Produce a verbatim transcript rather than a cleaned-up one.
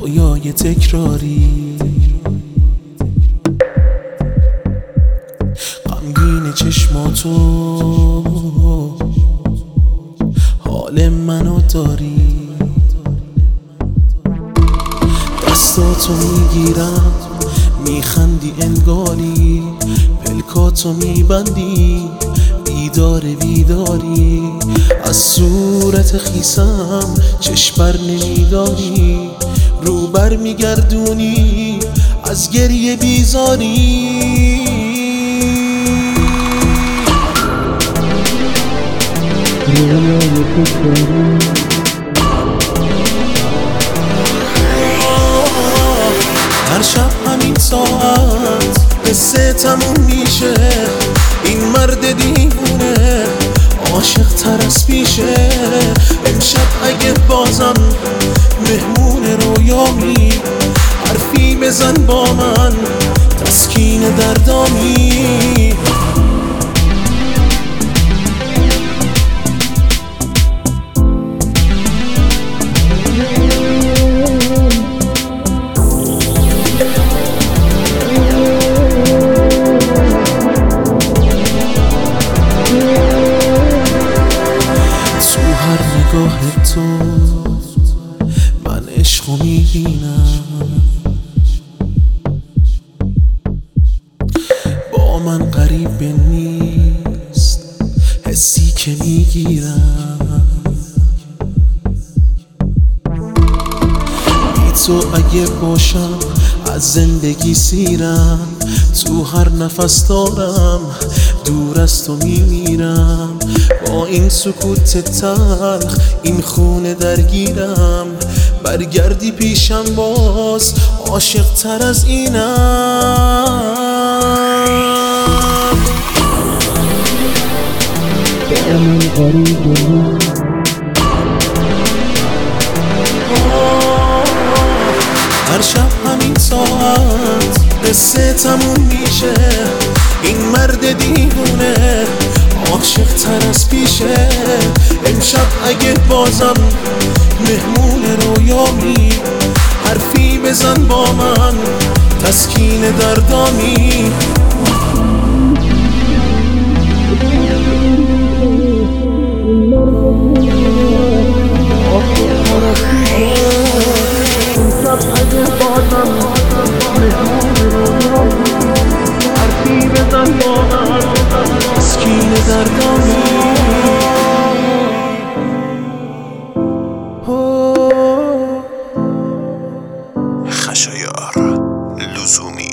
رویای تکراری، غمگین چشماتو حال منو داری. دستاتو میگیرم میخندی انگاری، پلکاتو میبندی بیدار بیداری. از صورت خیسم چشم بر نمیداری، رو بر میگردونی از گریه بیزاری. هر شب همین ساعت قصه تموم میشه، این مرد دیوونه عاشق تر از پیشه. امشب اگه بازم مهمون رویامی، حرفی بزن با من تسکین دردامی. نگاه تو من عشقو میبینم، با من غریب نیست حسی که میگیرم. بی تو اگه باشم از زندگی سیرم، تو هر نفس دارم دور از تو میمیرم. با این سکوت تلخ این خونه درگیرم، برگردی پیشم باز عاشق تر از اینم. هر شب همین ساعت قصه تموم میشه، این مرد دیوونه عاشق تر از پیشه. امشب اگه بازم مهمون رویامی، حرفی بزن با من تسکین دردامی. امشب اگه بازم مهمون رویامی، حرفی بزن با من تسکین دردامی. خشایار لزومی.